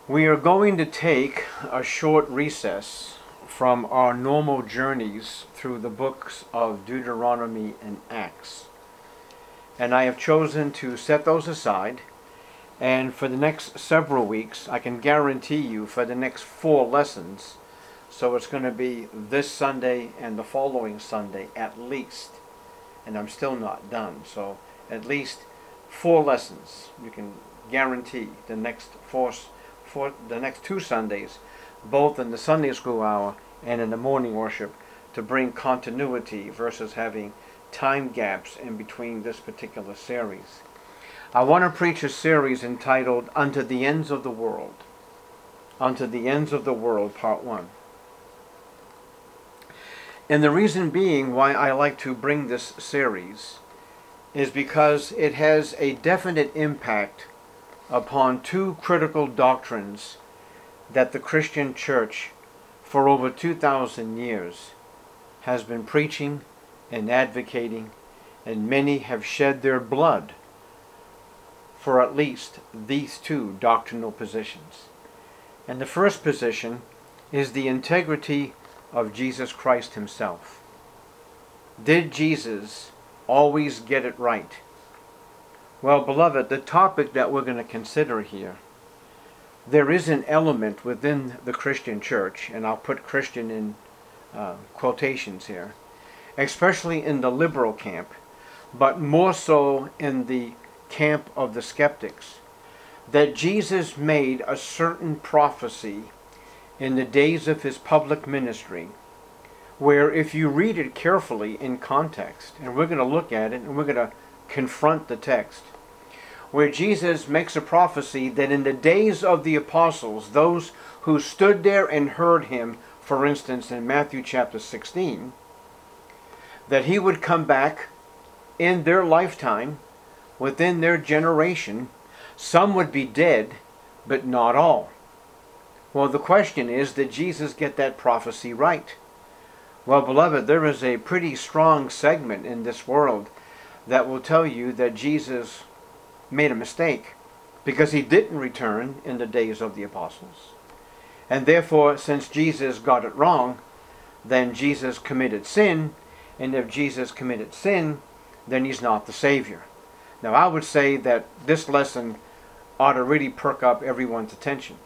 We are going to take a short recess from our normal journeys through the books of Deuteronomy and Acts. And I have chosen to set those aside. And for the next several weeks, I can guarantee you for the next 4 lessons, so it's going to be this Sunday and the following Sunday at least. And I'm still not done. So at least 4 lessons. You can guarantee the next for the next 2 Sundays, both in the Sunday school hour and in the morning worship, to bring continuity versus having time gaps in between this particular series. I want to preach a series entitled Unto the Ends of the World. Unto the Ends of the World, Part 1. And the reason being why I like to bring this series is because it has a definite impact upon 2 critical doctrines that the Christian church for over 2,000 years has been preaching and advocating, and many have shed their blood for at least these 2 doctrinal positions. And the first position is the integrity of Jesus Christ himself. Did Jesus always get it right? Well, beloved, the topic that we're going to consider here, there is an element within the Christian church, and I'll put Christian in quotations here, especially in the liberal camp, but more so in the camp of the skeptics, that Jesus made a certain prophecy in the days of his public ministry, where if you read it carefully in context, and we're going to look at it and we're going to confront the text, where Jesus makes a prophecy that in the days of the apostles, those who stood there and heard him, for instance in Matthew chapter 16, that he would come back in their lifetime, within their generation. Some would be dead, but not all. Well, the question is, did Jesus get that prophecy right? Well, beloved, there is a pretty strong segment in this world that will tell you that Jesus made a mistake because he didn't return in the days of the apostles. And therefore, since Jesus got it wrong, then Jesus committed sin, and if Jesus committed sin, then he's not the Savior. Now, I would say that this lesson ought to really perk up everyone's attention.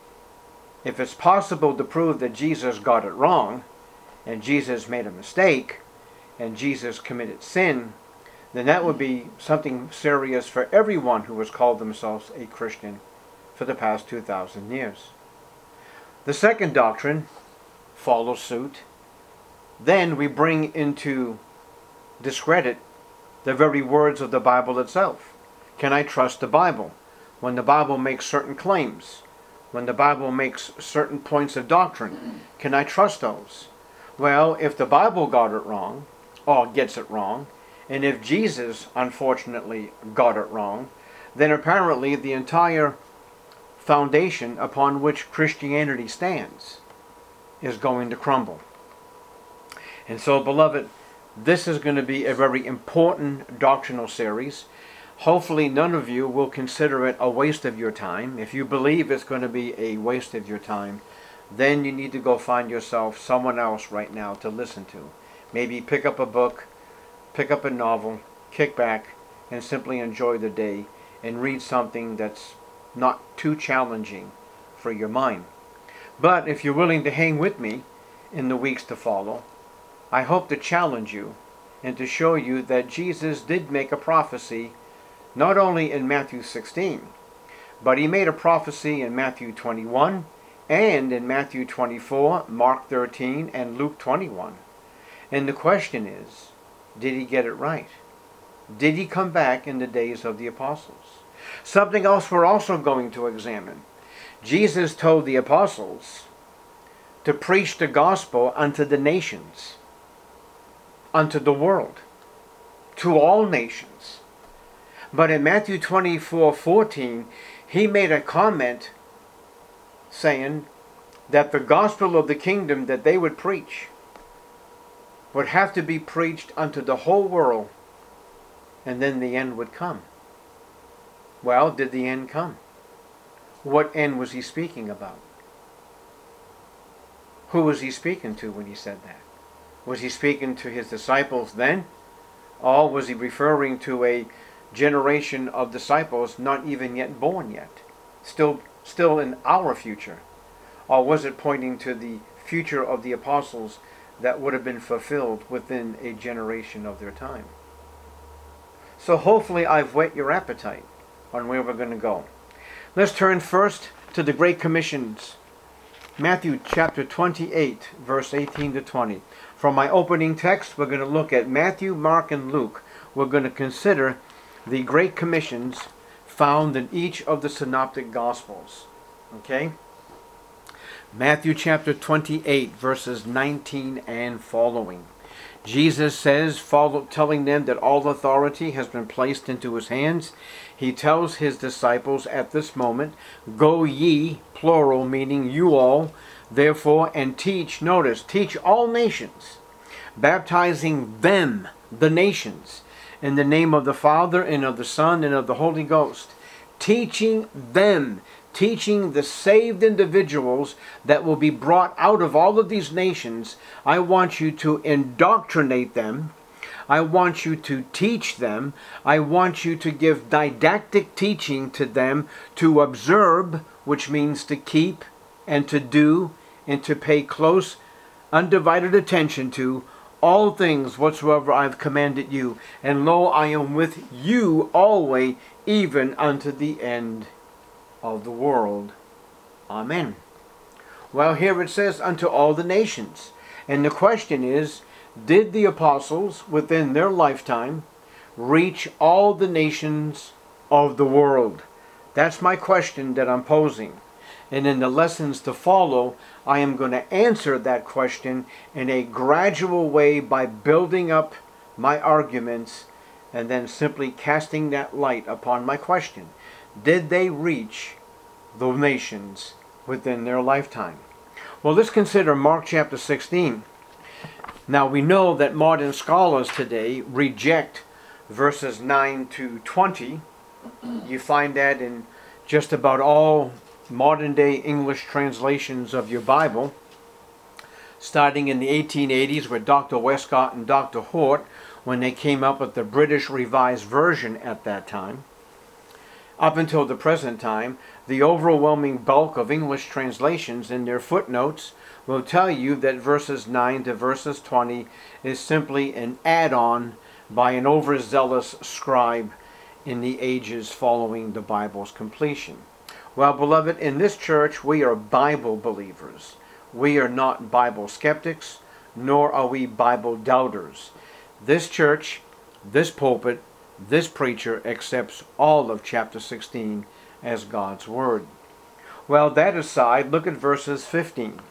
If it's possible to prove that Jesus got it wrong, and Jesus made a mistake, and Jesus committed sin, then that would be something serious for everyone who has called themselves a Christian for the past 2,000 years. The second doctrine follows suit. Then we bring into discredit the very words of the Bible itself. Can I trust the Bible? When the Bible makes certain claims, when the Bible makes certain points of doctrine, can I trust those? Well, if the Bible got it wrong, or gets it wrong, and if Jesus, unfortunately, got it wrong, then apparently the entire foundation upon which Christianity stands is going to crumble. And so, beloved, this is going to be a very important doctrinal series. Hopefully none of you will consider it a waste of your time. If you believe it's going to be a waste of your time, then you need to go find yourself someone else right now to listen to. Maybe pick up a book, pick up a novel, kick back, and simply enjoy the day and read something that's not too challenging for your mind. But if you're willing to hang with me in the weeks to follow, I hope to challenge you and to show you that Jesus did make a prophecy not only in Matthew 16, but he made a prophecy in Matthew 21 and in Matthew 24, Mark 13, and Luke 21. And the question is, did he get it right? Did he come back in the days of the apostles? Something else we're also going to examine. Jesus told the apostles to preach the gospel unto the nations, unto the world, to all nations. But in Matthew 24:14, he made a comment saying that the gospel of the kingdom that they would preach would have to be preached unto the whole world, and then the end would come. Well, did the end come? what end was he speaking about? Who was he speaking to when he said that? Was he speaking to his disciples then? Or was he referring to a generation of disciples not even yet born yet? Still in our future? Or was it pointing to the future of the apostles that would have been fulfilled within a generation of their time? So hopefully I've whet your appetite on where we're going to go. Let's turn first to the Great Commissions. Matthew chapter 28, verse 18 to 20. From my opening text, we're going to look at Matthew, Mark, and Luke. We're going to consider the Great Commissions found in each of the Synoptic Gospels. Okay? Matthew chapter 28, verses 19 and following. Jesus says, telling them that all authority has been placed into his hands. He tells his disciples at this moment, go ye, plural, meaning you all, therefore, and teach, notice, teach all nations, baptizing them, the nations, in the name of the Father and of the Son and of the Holy Ghost, teaching them, teaching the saved individuals that will be brought out of all of these nations. I want you to indoctrinate them. I want you to teach them. I want you to give didactic teaching to them, to observe, which means to keep and to do and to pay close, undivided attention to all things whatsoever I have commanded you. And lo, I am with you always, even unto the end of the world. Amen. Well, here it says, unto all the nations. And the question is, did the apostles within their lifetime reach all the nations of the world? That's my question that I'm posing. And in the lessons to follow, I am going to answer that question in a gradual way by building up my arguments and then simply casting that light upon my question. Did they reach the nations within their lifetime? Well, let's consider Mark chapter 16. Now, we know that modern scholars today reject verses 9 to 20. You find that in just about all modern day English translations of your Bible, starting in the 1880s with Dr. Westcott and Dr. Hort, when they came up with the British Revised Version at that time. Up until the present time, the overwhelming bulk of English translations in their footnotes will tell you that verses 9 to verses 20 is simply an add-on by an overzealous scribe in the ages following the Bible's completion. Well, beloved, in this church we are Bible believers. We are not Bible skeptics, nor are we Bible doubters. This church, this pulpit, this preacher accepts all of chapter 16 as God's Word. Well, that aside, look at verses 15.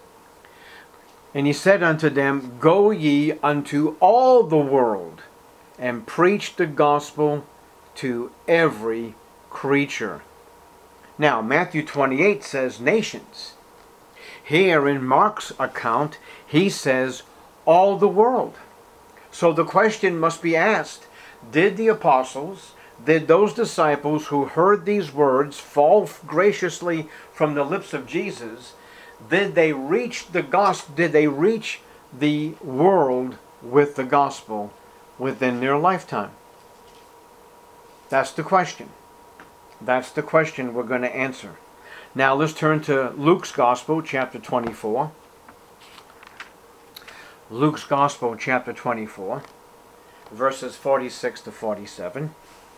And he said unto them, go ye unto all the world, and preach the gospel to every creature. Now, Matthew 28 says nations. Here in Mark's account, he says all the world. So the question must be asked, did the apostles, did those disciples who heard these words fall graciously from the lips of Jesus, did they reach the gospel? Did they reach the world with the gospel within their lifetime? That's the question. That's the question we're going to answer. Now let's turn to Luke's Gospel, chapter 24. Luke's Gospel, chapter 24, verses 46 to 47.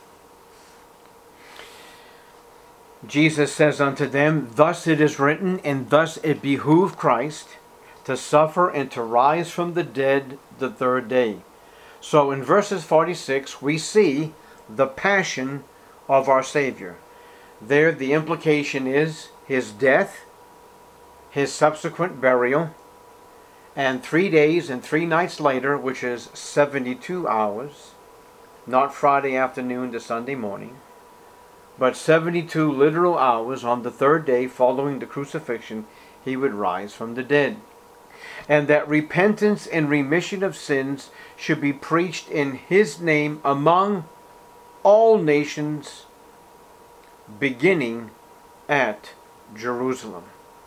Jesus says unto them, thus it is written, and thus it behooved Christ to suffer and to rise from the dead the third day. So in verses 46, we see the passion of our Savior. There the implication is his death, his subsequent burial, and 3 days and 3 nights later, which is 72 hours, not Friday afternoon to Sunday morning, but 72 literal hours on the third day following the crucifixion, he would rise from the dead. And that repentance and remission of sins should be preached in his name among all nations, beginning at Jerusalem.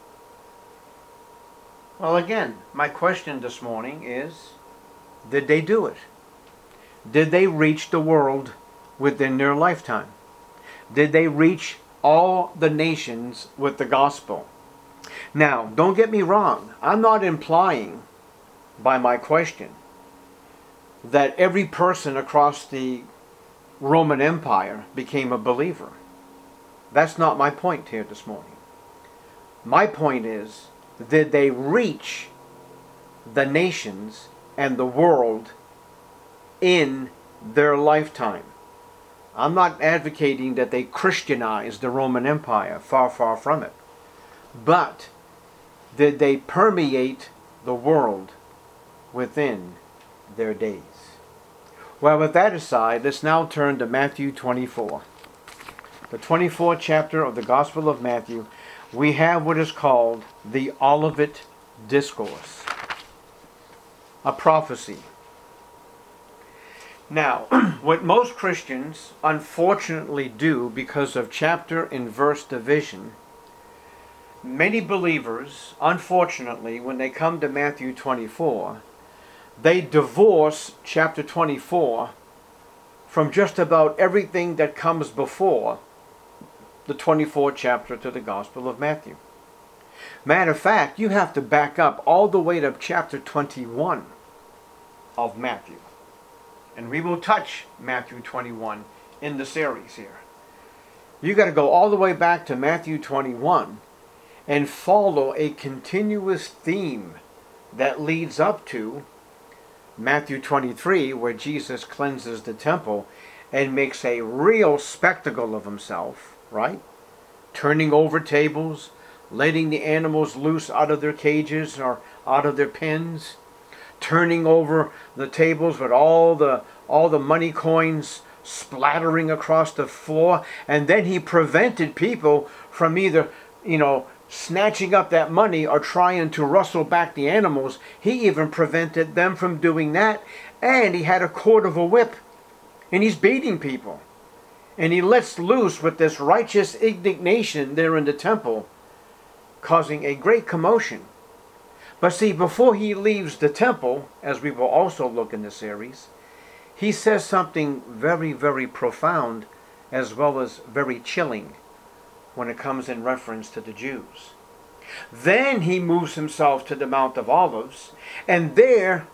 Well, again, my question this morning is, did they do it? Did they reach the world within their lifetime? Did they reach all the nations with the gospel? Now, don't get me wrong. I'm not implying by my question that every person across the Roman Empire became a believer. That's not my point here this morning. My point is, did they reach the nations and the world in their lifetime? I'm not advocating that they Christianized the Roman Empire, far, far from it. But did they permeate the world within their days? Well, with that aside, let's now turn to Matthew 24. The 24th chapter of the Gospel of Matthew, we have what is called the Olivet Discourse, a prophecy. Now, what most Christians unfortunately do because of chapter and verse division, many believers, unfortunately, when they come to Matthew 24, they divorce chapter 24 from just about everything that comes before the 24th chapter to the Gospel of Matthew. Matter of fact, you have to back up all the way to chapter 21 of Matthew. And we will touch Matthew 21 in the series here. You got to go all the way back to Matthew 21 and follow a continuous theme that leads up to Matthew 23, where Jesus cleanses the temple and makes a real spectacle of himself, right? Turning over tables, letting the animals loose out of their cages or out of their pens, turning over the tables with all the money coins splattering across the floor, and then he prevented people from either, snatching up that money or trying to rustle back the animals. He even prevented them from doing that, and he had a cord of a whip, and he's beating people. And he lets loose with this righteous indignation there in the temple, causing a great commotion. But see, before he leaves the temple, as we will also look in the series, he says something very, very profound as well as very chilling when it comes in reference to the Jews. Then he moves himself to the Mount of Olives, and there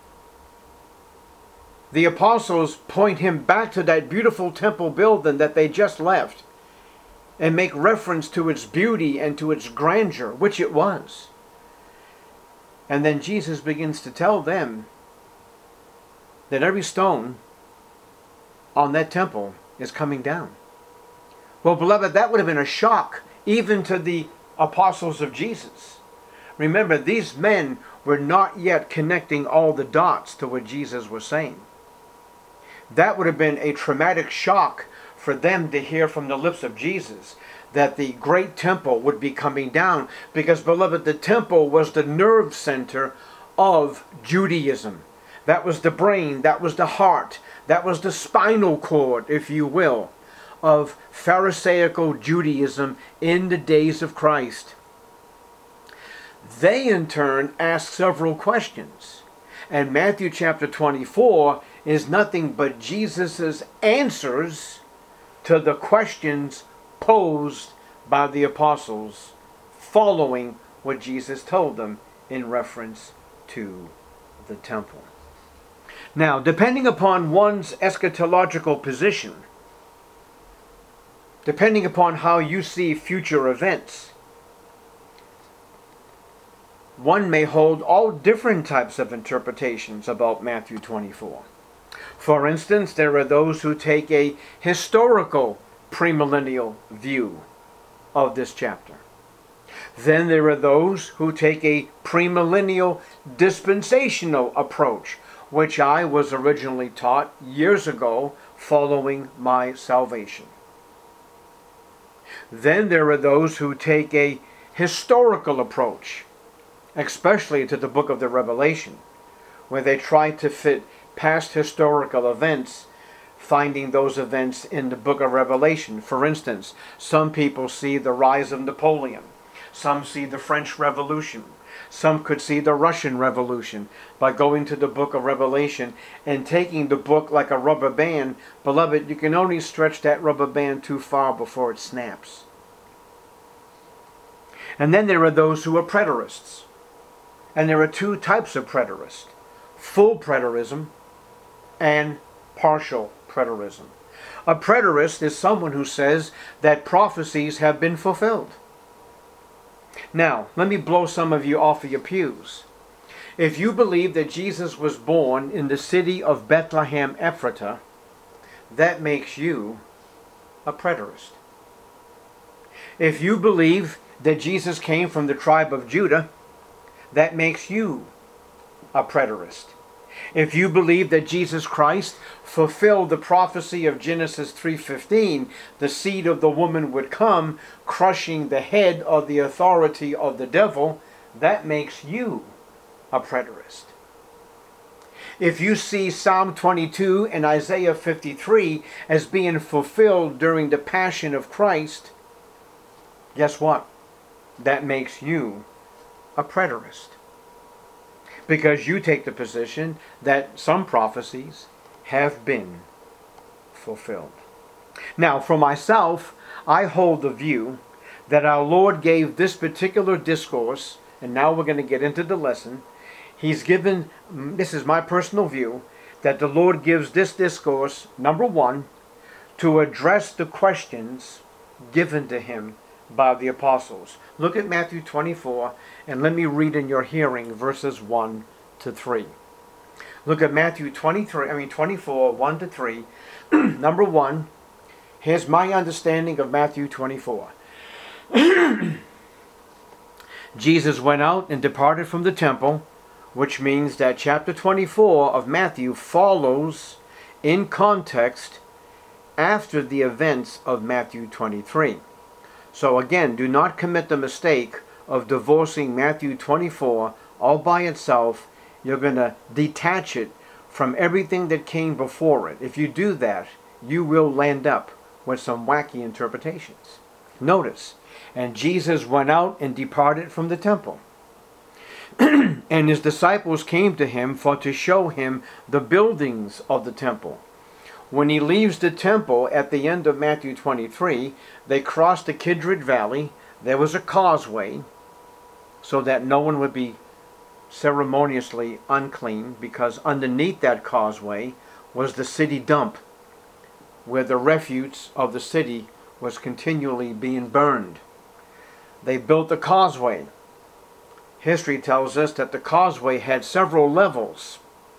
the apostles point him back to that beautiful temple building that they just left and make reference to its beauty and to its grandeur, which it was. And then Jesus begins to tell them that every stone on that temple is coming down. Well, beloved, that would have been a shock even to the apostles of Jesus. Remember, these men were not yet connecting all the dots to what Jesus was saying. That would have been a traumatic shock for them to hear from the lips of Jesus that the great temple would be coming down, because, beloved, the temple was the nerve center of Judaism. That was the brain, that was the heart, that was the spinal cord, if you will, of Pharisaical Judaism in the days of Christ. They in turn asked several questions, and Matthew chapter 24 is nothing but Jesus' answers to the questions posed by the apostles following what Jesus told them in reference to the temple. Now, depending upon one's eschatological position, depending upon how you see future events, one may hold all different types of interpretations about Matthew 24. For instance, there are those who take a historical premillennial view of this chapter. Then there are those who take a premillennial dispensational approach, which I was originally taught years ago following my salvation. Then there are those who take a historical approach, especially to the book of the Revelation, where they try to fit past historical events, finding those events in the book of Revelation. For instance, some people see the rise of Napoleon. Some see the French Revolution. Some could see the Russian Revolution by going to the book of Revelation and taking the book like a rubber band. Beloved, you can only stretch that rubber band too far before it snaps. And then there are those who are preterists. And there are two types of preterist: full preterism and partial preterism. A preterist is someone who says that prophecies have been fulfilled. Now, let me blow some of you off of your pews. If you believe that Jesus was born in the city of Bethlehem Ephratah, that makes you a preterist. If you believe that Jesus came from the tribe of Judah, that makes you a preterist. If you believe that Jesus Christ fulfilled the prophecy of Genesis 3:15, the seed of the woman would come, crushing the head of the authority of the devil, that makes you a preterist. If you see Psalm 22 and Isaiah 53 as being fulfilled during the passion of Christ, guess what? That makes you a preterist. Because you take the position that some prophecies have been fulfilled. Now, for myself, I hold the view that our Lord gave this particular discourse, and now we're going to get into the lesson. He's given, this is my personal view, that the Lord gives this discourse, number one, to address the questions given to him by the apostles. Look at Matthew 24, and let me read in your hearing verses 1 to 3. Look at Matthew 24, 1 to 3. Number one, here's my understanding of Matthew 24. Jesus went out and departed from the temple, which means that chapter 24 of Matthew follows in context after the events of Matthew 23. So again, do not commit the mistake of divorcing Matthew 24 all by itself. You're going to detach it from everything that came before it. If you do that, you will land up with some wacky interpretations. Notice, and Jesus went out and departed from the temple. And his disciples came to him for to show him the buildings of the temple. When he leaves the temple at the end of Matthew 23, they crossed the Kidron Valley. There was a causeway so that no one would be ceremoniously unclean, because underneath that causeway was the city dump, where the refuse of the city was continually being burned. They built the causeway. History tells us that the causeway had several levels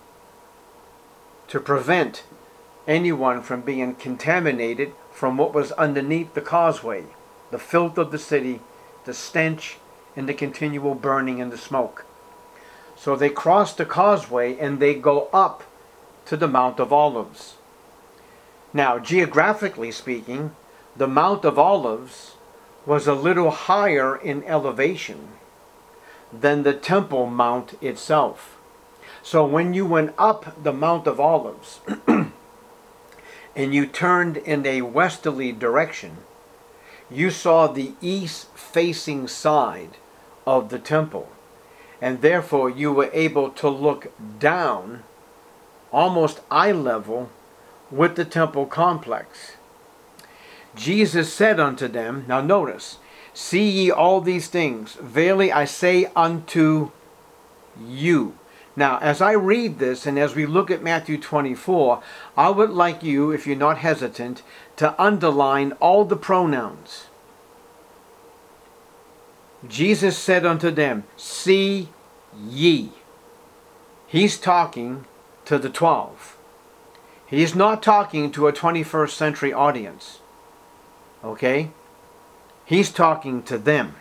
to prevent anyone from being contaminated from what was underneath the causeway, the filth of the city, the stench, and the continual burning and the smoke. So they cross the causeway and they go up to the Mount of Olives. Now, geographically speaking, the Mount of Olives was a little higher in elevation than the Temple Mount itself. So when you went up the Mount of Olives and you turned in a westerly direction, you saw the east-facing side of the temple. And therefore you were able to look down, almost eye level, with the temple complex. Jesus said unto them, now notice, see ye all these things? Verily I say unto you. Now, as I read this and as we look at Matthew 24, I would like you, if you're not hesitant, to underline all the pronouns. Jesus said unto them, see ye. He's talking to the 12. He's not talking to a 21st century audience. Okay? He's talking to them.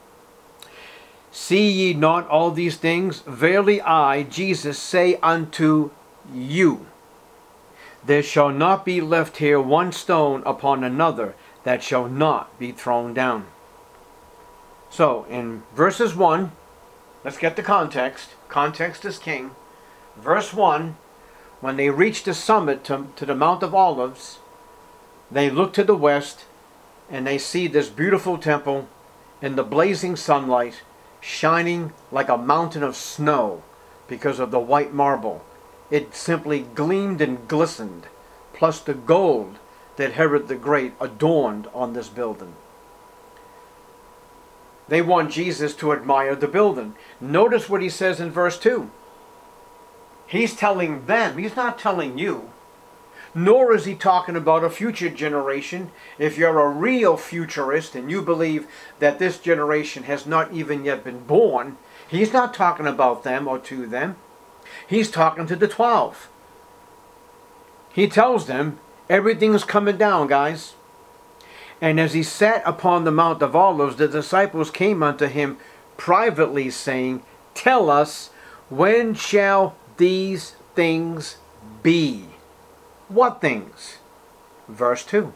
See ye not all these things? Verily I, Jesus, say unto you, there shall not be left here one stone upon another that shall not be thrown down. So, in verses 1, let's get the context. Context is king. Verse 1, when they reached the summit to the Mount of Olives, they look to the west and they see this beautiful temple in the blazing sunlight, shining like a mountain of snow because of the white marble. It simply gleamed and glistened, plus the gold that Herod the Great adorned on this building. They want Jesus to admire the building. Notice what he says in verse 2. He's telling them, he's not telling you. Nor is he talking about a future generation. If you're a real futurist and you believe that this generation has not even yet been born, he's not talking about them or to them. He's talking to the 12. He tells them, everything's coming down, guys. And as he sat upon the Mount of Olives, the disciples came unto him privately, saying, tell us, when shall these things be? What things? Verse 2.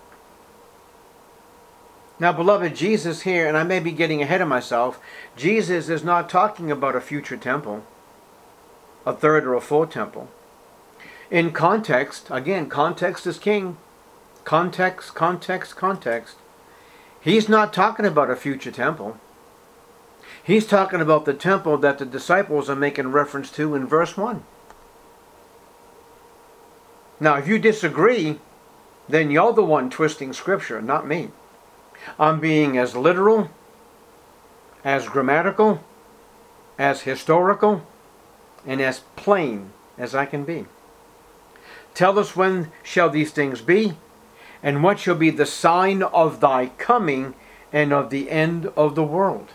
Now, beloved, Jesus here, and I may be getting ahead of myself, Jesus is not talking about a future temple, a third or a fourth temple. In context, again, context is king. Context, context, context. He's not talking about a future temple. He's talking about the temple that the disciples are making reference to in verse 1. Now, if you disagree, then you're the one twisting Scripture, not me. I'm being as literal, as grammatical, as historical, and as plain as I can be. Tell us, when shall these things be? And what shall be the sign of thy coming and of the end of the world?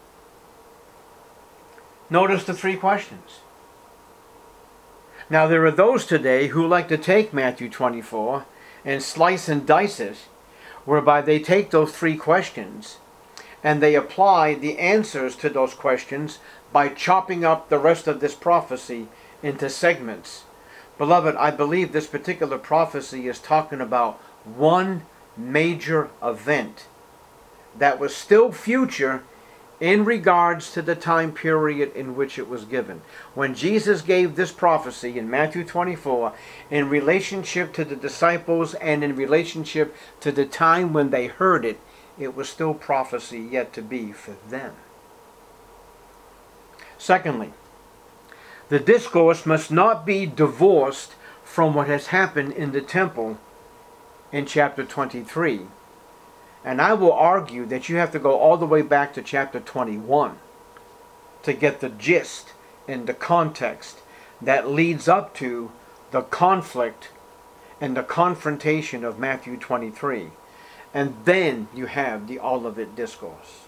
Notice the three questions. Now, there are those today who like to take Matthew 24 and slice and dice it, whereby they take those three questions and they apply the answers to those questions by chopping up the rest of this prophecy into segments. Beloved, I believe this particular prophecy is talking about one major event that was still future in regards to the time period in which it was given. When Jesus gave this prophecy in Matthew 24, in relationship to the disciples and in relationship to the time when they heard it, it was still prophecy yet to be for them. Secondly, the discourse must not be divorced from what has happened in the temple in chapter 23. And I will argue that you have to go all the way back to chapter 21 to get the gist and the context that leads up to the conflict and the confrontation of Matthew 23. And then you have the Olivet Discourse.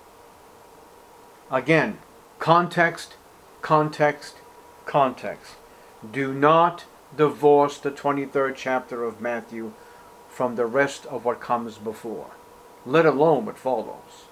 Again, context, context, context. Do not divorce the 23rd chapter of Matthew from the rest of what comes before, let alone what follows.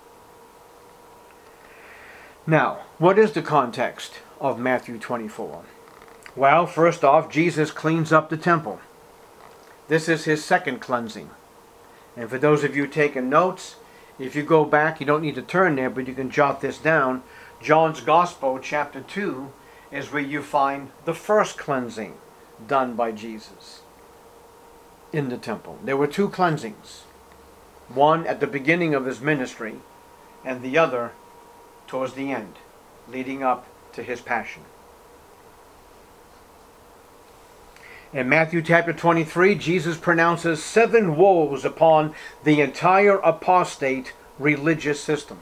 Now, what is the context of Matthew 24? Well, first off, Jesus cleans up the temple. This is his second cleansing. And for those of you taking notes, if you go back, you don't need to turn there, but you can jot this down. John's Gospel, chapter 2, is where you find the first cleansing done by Jesus in the temple. There were two cleansings. One at the beginning of his ministry, and the other towards the end, leading up to his passion. In Matthew chapter 23, Jesus pronounces 7 woes upon the entire apostate religious system.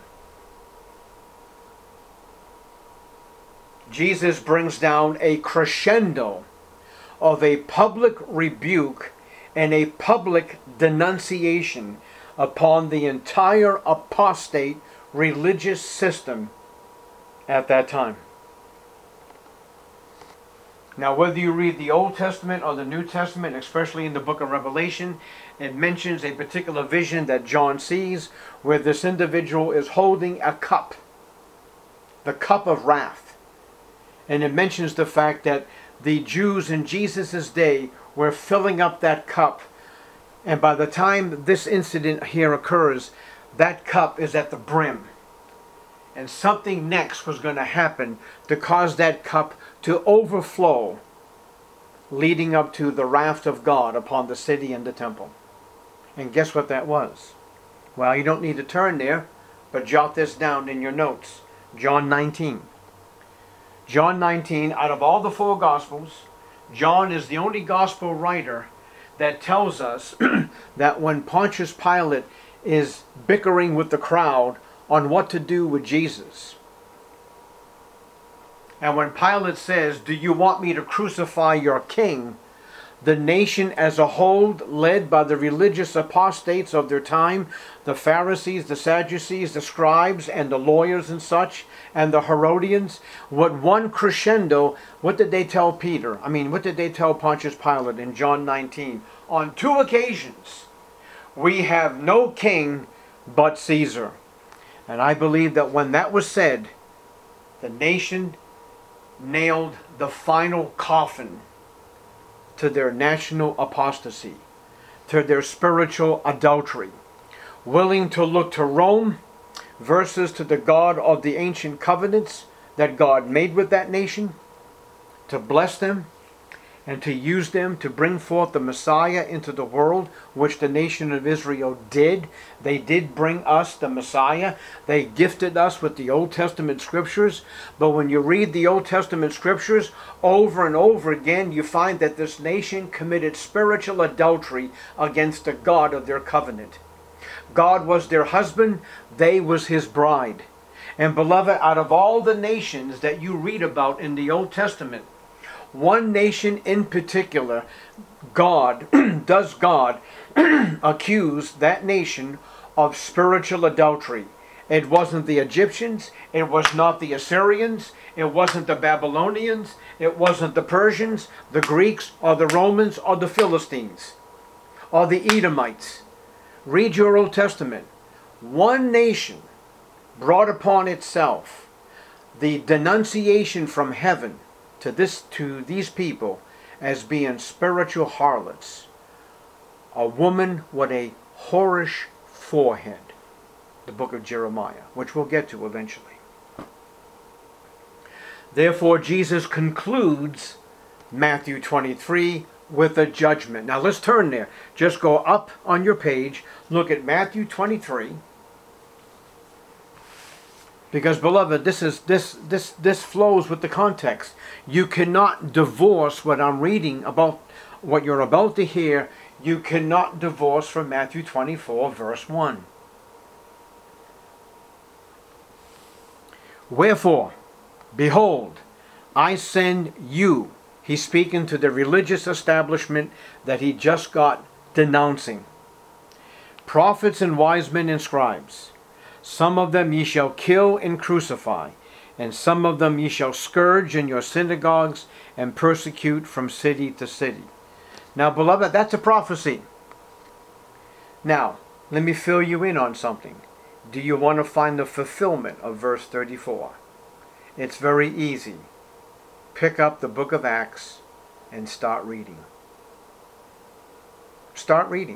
Jesus brings down a crescendo of a public rebuke and a public denunciation upon the entire apostate religious system at that time. Now, whether you read the Old Testament or the New Testament, especially in the book of Revelation, it mentions a particular vision that John sees where this individual is holding a cup, the cup of wrath. And it mentions the fact that the Jews in Jesus' day were filling up that cup. And by the time this incident here occurs, that cup is at the brim. And something next was going to happen to cause that cup to overflow, leading up to the wrath of God upon the city and the temple. And guess what that was? Well, you don't need to turn there. But jot this down in your notes. John 19. John 19, out of all the four Gospels, John is the only Gospel writer that tells us that when Pontius Pilate is bickering with the crowd on what to do with Jesus, and when Pilate says, "Do you want me to crucify your king?" the nation as a whole, led by the religious apostates of their time, the Pharisees, the Sadducees, the scribes, and the lawyers and such, and the Herodians, what one crescendo, what did they tell Peter? What did they tell Pontius Pilate in John 19? On two occasions, we have no king but Caesar. And I believe that when that was said, the nation nailed the final coffin to their national apostasy, to their spiritual adultery, willing to look to Rome versus to the God of the ancient covenants that God made with that nation, to bless them and to use them to bring forth the Messiah into the world, which the nation of Israel did. They did bring us the Messiah. They gifted us with the Old Testament scriptures. But when you read the Old Testament scriptures over and over again, you find that this nation committed spiritual adultery against the God of their covenant. God was their husband, they was his bride. And beloved, out of all the nations that you read about in the Old Testament, one nation in particular, God accuse that nation of spiritual adultery. It wasn't the Egyptians, it was not the Assyrians, it wasn't the Babylonians, it wasn't the Persians, the Greeks, or the Romans, or the Philistines, or the Edomites. Read your Old Testament. One nation brought upon itself the denunciation from heaven to these people as being spiritual harlots. A woman with a whorish forehead. The book of Jeremiah, which we'll get to eventually. Therefore, Jesus concludes Matthew 23 with a judgment. Now let's turn there. Just go up on your page, look at Matthew 23. Because, beloved, this flows with the context. You cannot divorce what I'm reading about, what you're about to hear. You cannot divorce from Matthew 24, verse 1. Wherefore, behold, I send you. He's speaking to the religious establishment that he just got denouncing. Prophets and wise men and scribes. Some of them ye shall kill and crucify, and some of them ye shall scourge in your synagogues and persecute from city to city. Now, beloved, that's a prophecy. Now, let me fill you in on something. Do you want to find the fulfillment of verse 34? It's very easy. Pick up the book of Acts and start reading. Start reading.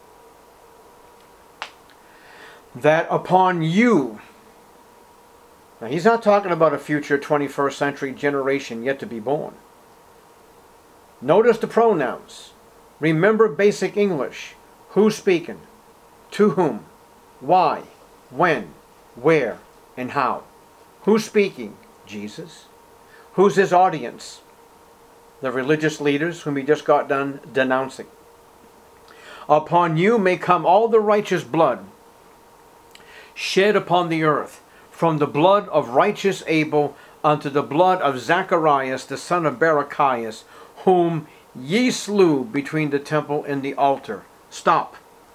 That upon you, now he's not talking about a future 21st century generation yet to be born. Notice the pronouns. Remember basic English. Who's speaking? To whom? Why? When? Where? And how? Who's speaking? Jesus. Who's his audience? The religious leaders whom he just got done denouncing. Upon you may come all the righteous blood shed upon the earth, from the blood of righteous Abel unto the blood of Zacharias the son of Barachias, whom ye slew between the temple and the altar. Stop.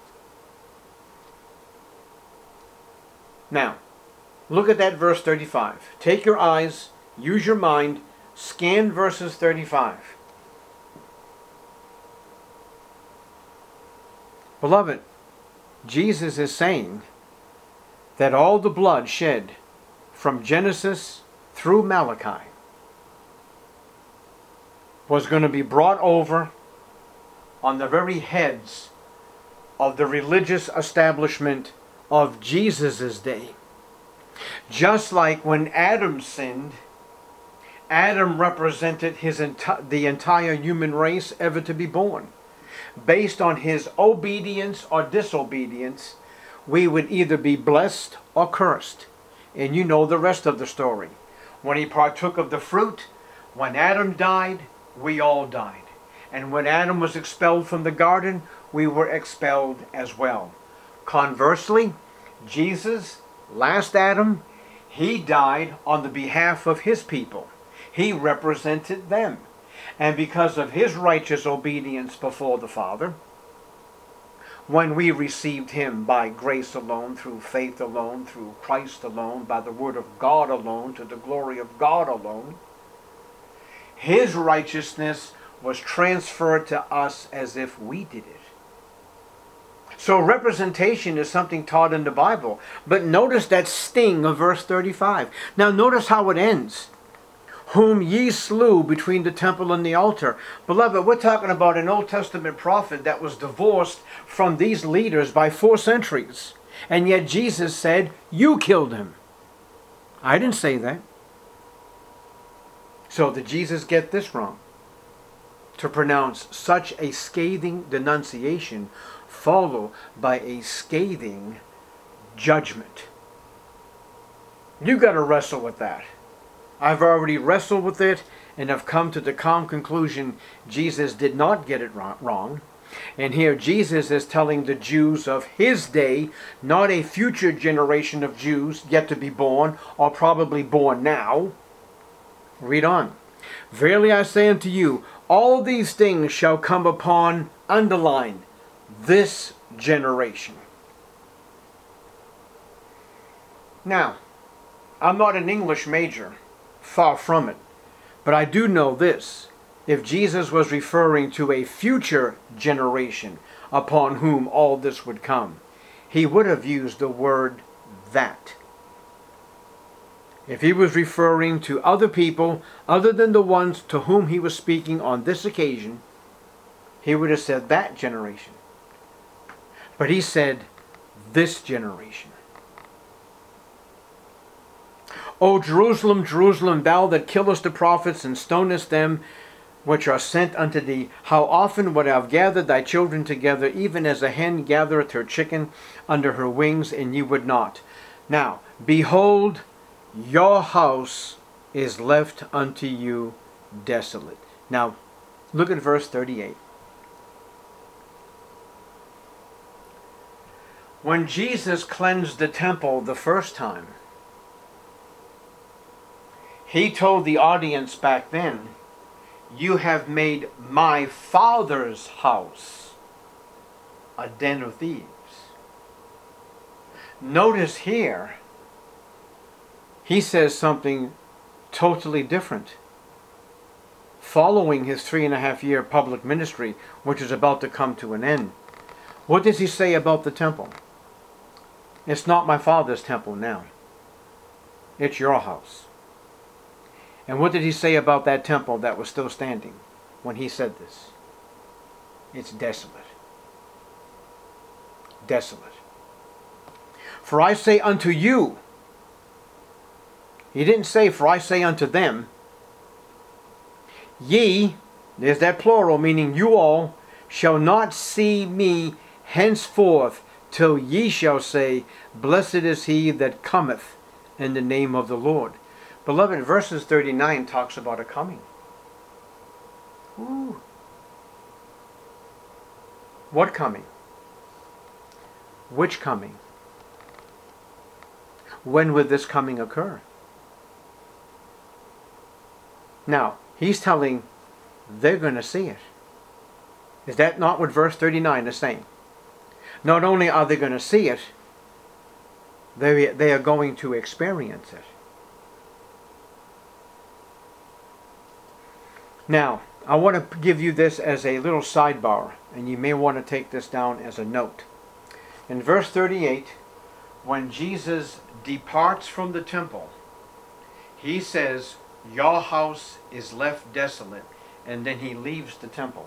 Now, look at that verse 35. Take your eyes, use your mind, scan verses 35. Beloved, Jesus is saying that all the blood shed from Genesis through Malachi was going to be brought over on the very heads of the religious establishment of Jesus' day. Just like when Adam sinned, Adam represented the entire human race ever to be born. Based on his obedience or disobedience, we would either be blessed or cursed. And you know the rest of the story. When he partook of the fruit, when Adam died, we all died. And when Adam was expelled from the garden, we were expelled as well. Conversely, Jesus, last Adam, he died on the behalf of his people. He represented them. And because of his righteous obedience before the Father, when we received him by grace alone, through faith alone, through Christ alone, by the word of God alone, to the glory of God alone, his righteousness was transferred to us as if we did it. So representation is something taught in the Bible. But notice that sting of verse 35. Now notice how it ends. Whom ye slew between the temple and the altar. Beloved, we're talking about an Old Testament prophet that was divorced from these leaders by 4 centuries. And yet Jesus said, you killed him. I didn't say that. So did Jesus get this wrong? To pronounce such a scathing denunciation followed by a scathing judgment. You got to wrestle with that. I've already wrestled with it and have come to the calm conclusion Jesus did not get it wrong. And here Jesus is telling the Jews of his day, not a future generation of Jews yet to be born or probably born now. Read on. Verily I say unto you, all these things shall come upon, underline, this generation. Now, I'm not an English major, far from it, but I do know this. If Jesus was referring to a future generation upon whom all this would come, he would have used the word that. If he was referring to other people other than the ones to whom he was speaking on this occasion, he would have said that generation. But he said this generation. O Jerusalem, Jerusalem, thou that killest the prophets and stonest them which are sent unto thee, how often would I have gathered thy children together, even as a hen gathereth her chicken under her wings, and ye would not. Now, behold, your house is left unto you desolate. Now, look at verse 38. When Jesus cleansed the temple the first time, he told the audience back then, you have made my Father's house a den of thieves. Notice here, he says something totally different. Following his 3.5-year public ministry, which is about to come to an end. What does he say about the temple? It's not my Father's temple now. It's your house. And what did he say about that temple that was still standing when he said this? It's desolate. Desolate. For I say unto you, he didn't say, for I say unto them, ye, there's that plural, meaning you all, shall not see me henceforth till ye shall say, blessed is he that cometh in the name of the Lord. Beloved, verses 39 talks about a coming. Ooh. What coming? Which coming? When would this coming occur? Now, he's telling they're going to see it. Is that not what verse 39 is saying? Not only are they going to see it, they are going to experience it. Now, I want to give you this as a little sidebar, and you may want to take this down as a note. In verse 38, when Jesus departs from the temple, he says, your house is left desolate, and then he leaves the temple.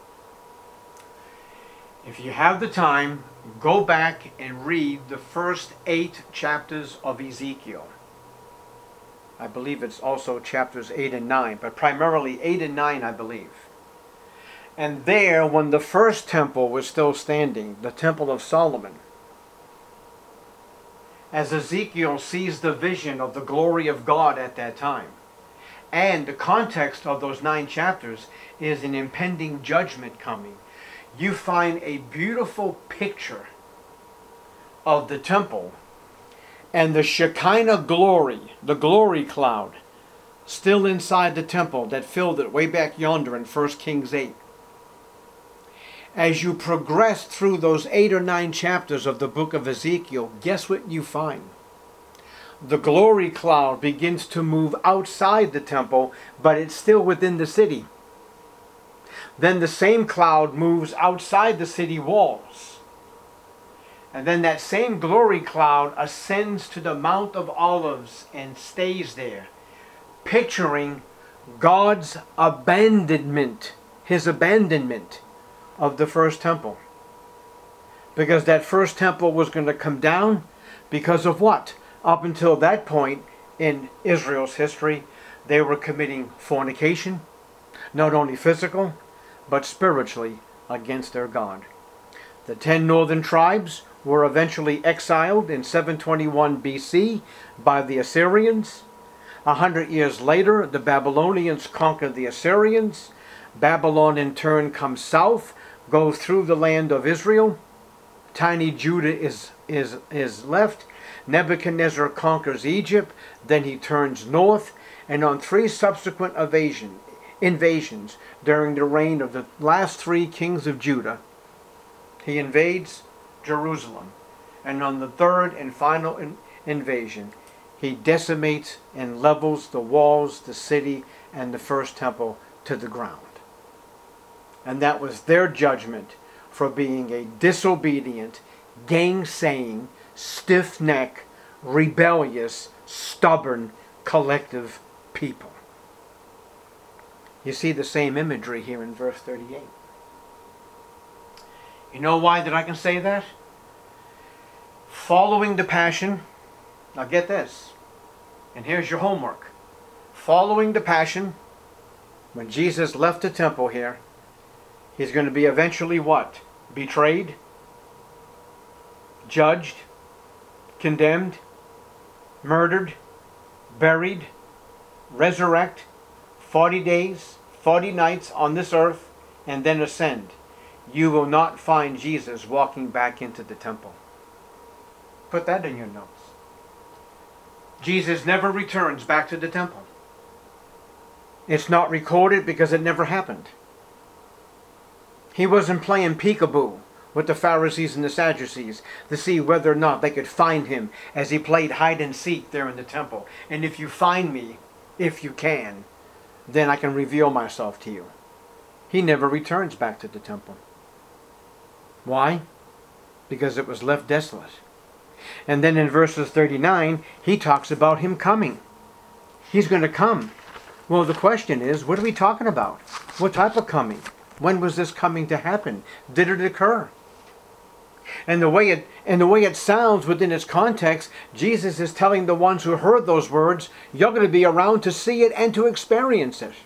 If you have the time, go back and read the first 8 chapters of Ezekiel. I believe it's also chapters 8 and 9, but primarily 8 and 9, I believe. And there, when the first temple was still standing, the Temple of Solomon, as Ezekiel sees the vision of the glory of God at that time. And the context of those 9 chapters is an impending judgment coming. You find a beautiful picture of the temple and the Shekinah glory, the glory cloud, still inside the temple that filled it way back yonder in 1 Kings 8. As you progress through those 8 or 9 chapters of the book of Ezekiel, guess what you find? The glory cloud begins to move outside the temple, but it's still within the city. Then the same cloud moves outside the city walls. And then that same glory cloud ascends to the Mount of Olives and stays there, picturing God's abandonment, his abandonment of the first temple. Because that first temple was going to come down because of what? Up until that point in Israel's history, they were committing fornication, not only physical, but spiritually against their God. The 10 northern tribes were eventually exiled in 721 BC by the Assyrians. 100 years later, the Babylonians conquered the Assyrians. Babylon in turn comes south, goes through the land of Israel. Tiny Judah is left. Nebuchadnezzar conquers Egypt, then he turns north, and on 3 subsequent invasions during the reign of the last 3 kings of Judah, he invades Jerusalem. And on the 3rd and final invasion, he decimates and levels the walls, the city, and the first temple to the ground. And that was their judgment for being a disobedient, gainsaying, stiff-necked, rebellious, stubborn, collective people. You see the same imagery here in verse 38. You know why that I can say that? Following the passion, now get this, and here's your homework. Following the passion, when Jesus left the temple here, he's going to be eventually what? Betrayed, judged, condemned, murdered, buried, resurrect, 40 days, 40 nights on this earth, and then ascend. You will not find Jesus walking back into the temple. Put that in your notes. Jesus never returns back to the temple. It's not recorded because it never happened. He wasn't playing peekaboo with the Pharisees and the Sadducees to see whether or not they could find him as he played hide and seek there in the temple. And if you find me, if you can, then I can reveal myself to you. He never returns back to the temple. Why? Because it was left desolate. And then in verses 39, he talks about him coming. He's going to come. Well, the question is, what are we talking about? What type of coming? When was this coming to happen? Did it occur? And the way it sounds within its context, Jesus is telling the ones who heard those words, you're going to be around to see it and to experience it.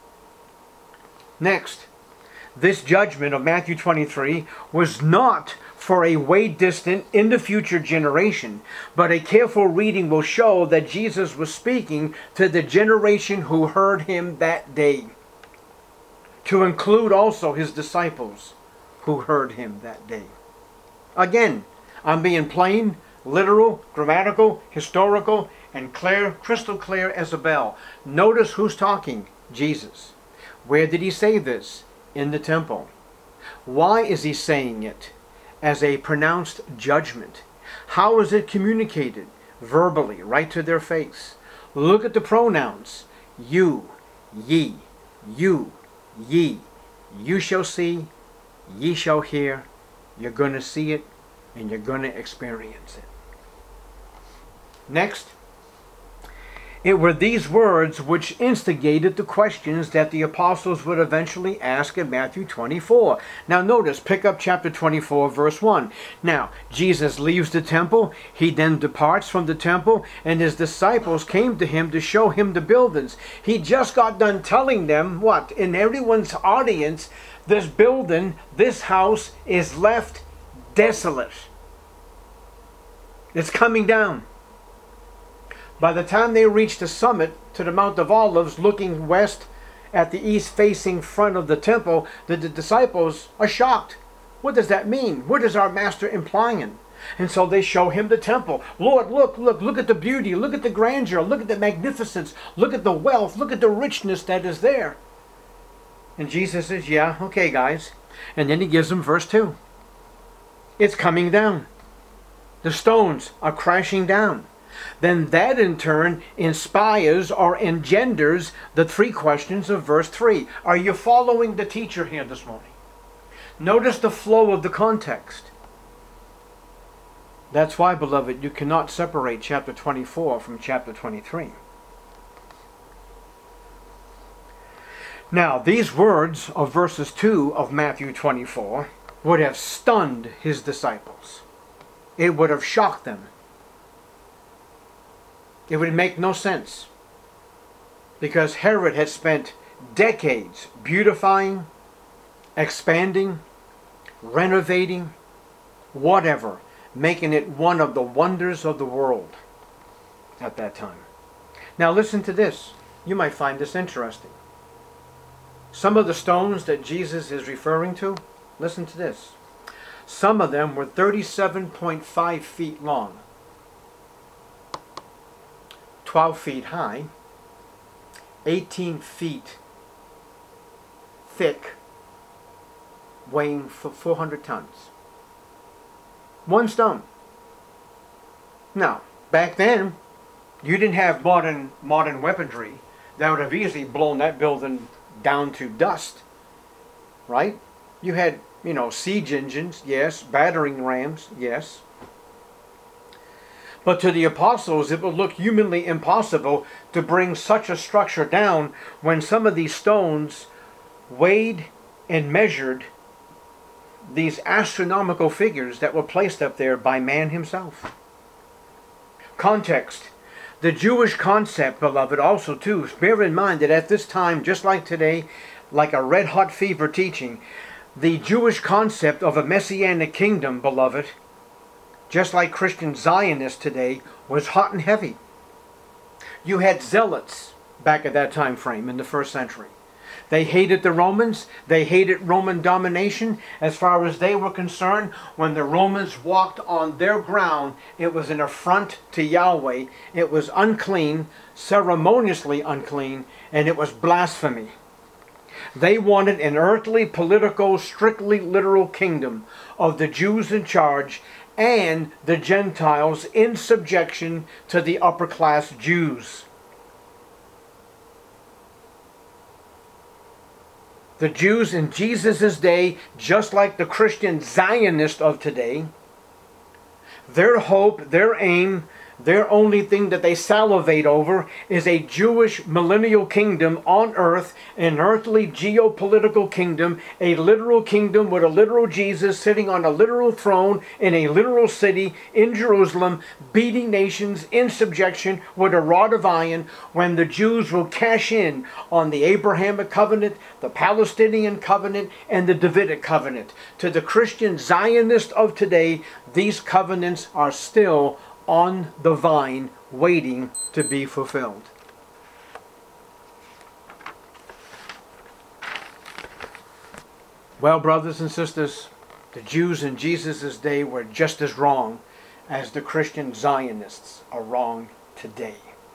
Next, this judgment of Matthew 23 was not for a way distant in the future generation, but a careful reading will show that Jesus was speaking to the generation who heard him that day, to include also his disciples who heard him that day. Again, I'm being plain, literal, grammatical, historical, and clear, crystal clear as a bell. Notice who's talking. Jesus. Where did he say this? In the temple. Why is he saying it? As a pronounced judgment. How is it communicated? Verbally, right to their face. Look at the pronouns. You, ye, you, ye. You shall see, ye shall hear. You're going to see it, and you're going to experience it. Next, it were these words which instigated the questions that the apostles would eventually ask in Matthew 24. Now notice, pick up chapter 24, verse 1. Now, Jesus leaves the temple. He then departs from the temple, and his disciples came to him to show him the buildings. He just got done telling them what? In everyone's audience, this building, this house is left desolate. It's coming down. By the time they reach the summit to the Mount of Olives, looking west at the east-facing front of the temple, the disciples are shocked. What does that mean? What is our master implying? And so they show him the temple. Lord, look at the beauty, look at the grandeur, look at the magnificence, look at the wealth, look at the richness that is there. And Jesus says, yeah, okay, guys. And then he gives them verse 2. It's coming down. The stones are crashing down. Then that in turn inspires or engenders the three questions of verse 3. Are you following the teacher here this morning? Notice the flow of the context. That's why, beloved, you cannot separate chapter 24 from chapter 23. Now, these words of verses 2 of Matthew 24 would have stunned his disciples. It would have shocked them. It would make no sense, because Herod had spent decades beautifying, expanding, renovating, whatever, making it one of the wonders of the world at that time. Now listen to this. You might find this interesting. Some of the stones that Jesus is referring to, listen to this. Some of them were 37.5 feet long, 12 feet high, 18 feet thick, weighing 400 tons. One stone. Now, back then, you didn't have modern weaponry that would have easily blown that building down to dust, right? You had, siege engines, yes, battering rams, yes. But to the apostles, it would look humanly impossible to bring such a structure down when some of these stones weighed and measured these astronomical figures that were placed up there by man himself. Context. The Jewish concept, beloved, also too, bear in mind that at this time, just like today, like a red-hot fever teaching, the Jewish concept of a messianic kingdom, beloved, just like Christian Zionists today, was hot and heavy. You had zealots back at that time frame in the first century. They hated the Romans. They hated Roman domination. As far as they were concerned, when the Romans walked on their ground, it was an affront to Yahweh. It was unclean, ceremoniously unclean, and it was blasphemy. They wanted an earthly, political, strictly literal kingdom of the Jews in charge and the Gentiles in subjection to the upper class Jews. The Jews in Jesus' day, just like the Christian Zionists of today, their hope, their aim, their only thing that they salivate over is a Jewish millennial kingdom on earth, an earthly geopolitical kingdom, a literal kingdom with a literal Jesus sitting on a literal throne in a literal city in Jerusalem, beating nations in subjection with a rod of iron, when the Jews will cash in on the Abrahamic covenant, the Palestinian covenant, and the Davidic covenant. To the Christian Zionist of today, these covenants are still on the vine, waiting to be fulfilled. Well, brothers and sisters, the Jews in Jesus' day were just as wrong as the Christian Zionists are wrong today.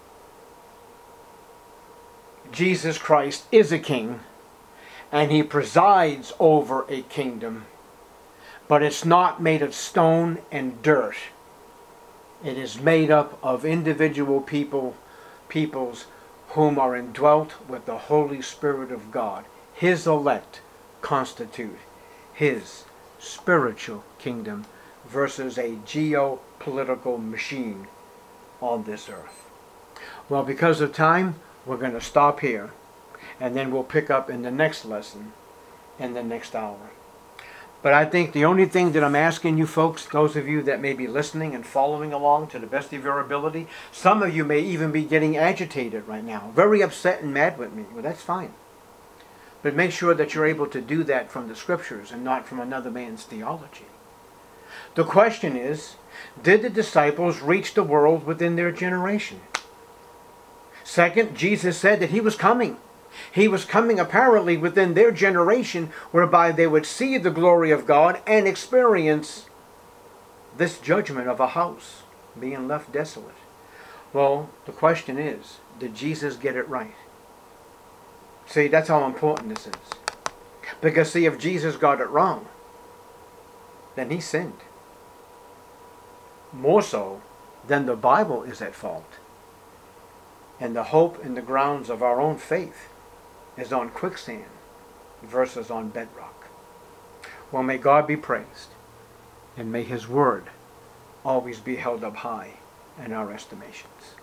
Jesus Christ is a king, and he presides over a kingdom, but it's not made of stone and dirt. It is made up of individual peoples whom are indwelt with the Holy Spirit of God. His elect constitute his spiritual kingdom versus a geopolitical machine on this earth. Well, because of time, we're going to stop here, and then we'll pick up in the next lesson in the next hour. But I think the only thing that I'm asking you folks, those of you that may be listening and following along to the best of your ability, some of you may even be getting agitated right now, very upset and mad with me. Well, that's fine. But make sure that you're able to do that from the Scriptures and not from another man's theology. The question is, did the disciples reach the world within their generation? Second, Jesus said that he was coming. He was coming apparently within their generation, whereby they would see the glory of God and experience this judgment of a house being left desolate. Well, the question is, did Jesus get it right? See, that's how important this is. Because see, if Jesus got it wrong, then he sinned. More so than the Bible is at fault. And the hope and the grounds of our own faith is on quicksand versus on bedrock. Well, may God be praised, and may his word always be held up high in our estimations.